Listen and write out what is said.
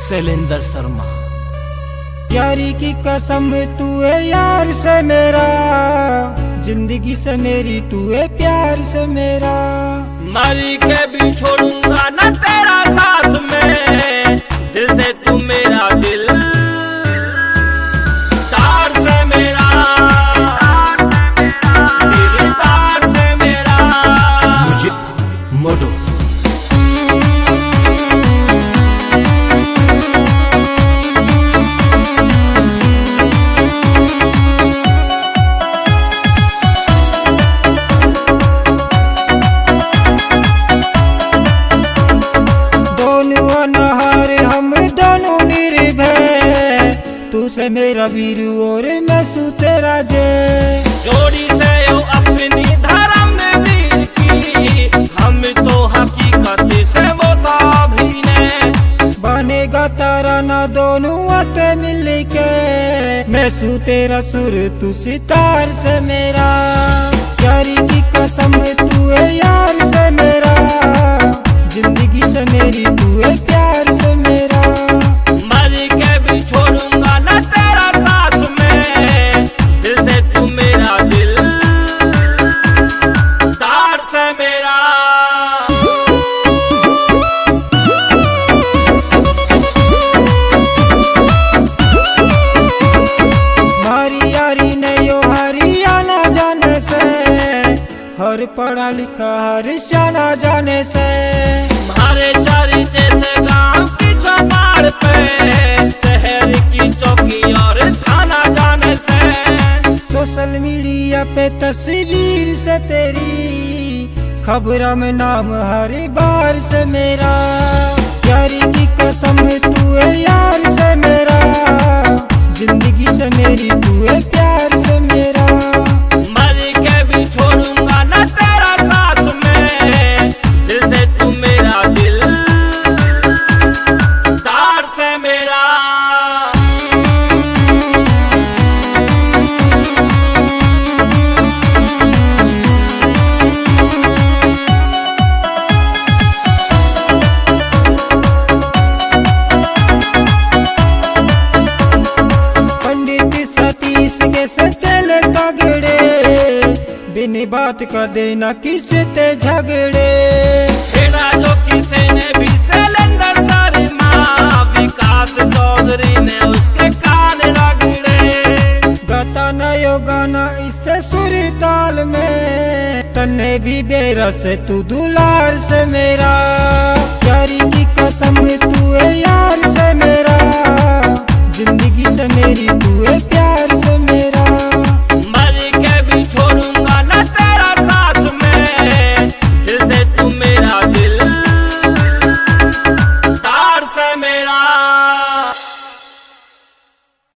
शैलेंद्र शर्मा। यारी की कसम तू है यार से मेरा, जिंदगी से मेरी तू है प्यार से मेरा। मरी के भी छोड़ूंगा ना तेरा साथ में, दिल से तू मेरा दिल, तार से मेरा दिल, तार से मेरा। मुझे मोडो तू से मेरा वीर और मैं सू तेरा जय। जोड़ी से यो अपनी धर्म वीर की, हम तो हकीकत से वो भी ने। बनेगा तारा ना दोनों आते मिल के, मैं सू तेरा सुर तू सितार से मेरा। यारी की कसम तू है यार से मेरा, जिंदगी से मेरी तू है प्यार से मेरा। मर के भी छोड़ूंगा ना तेरा साथ में, दिल से तू मेरा दिल, तार से मेरा। मारी यारी ने यो हरियाणा जाने से, हर पढ़ा लिखा हर शाना जाने से। हमारे चारीचे से गांव की चौपाल पे, शहर की चौकी और थाना जाने से। सोशल मीडिया पे तस्वीर से तेरी, खबरों में नाम हर बार से मेरा। यारी की कसम तू है यार से मेरा, जिंदगी से मेरी तू है प्यार से मेरा। मर के भी छोड़ूंगा ना तेरा साथ में, दिल से तू मेरा दिल, तार से मेरा। बिन बात का देना किसते झगड़े, जो किसी ने भी शैलेंद्र शर्मा, विकास चौधरी ने उसके कान रगड़े। गाता नयो गाना इससे सुर ताल में, तन्ने भी बेरस तू दुलार से